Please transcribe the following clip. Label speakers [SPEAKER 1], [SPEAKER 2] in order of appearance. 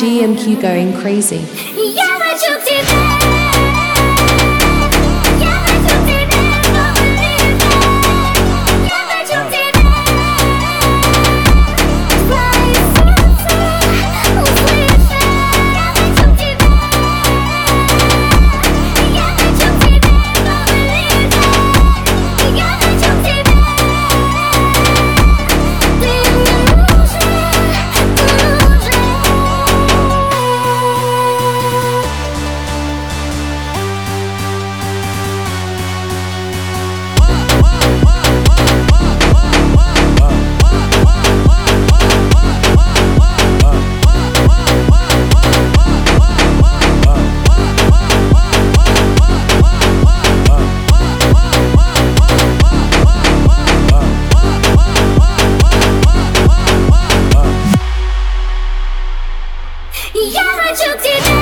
[SPEAKER 1] GMQ going crazy.
[SPEAKER 2] Я хочу к тебе. Я хочу к тебе, я хочу к тебе. Твои сердце услышать. Я хочу к тебе. Я хочу к тебе, я хочу к тебе. Ты мне нужен, я хочу к тебе.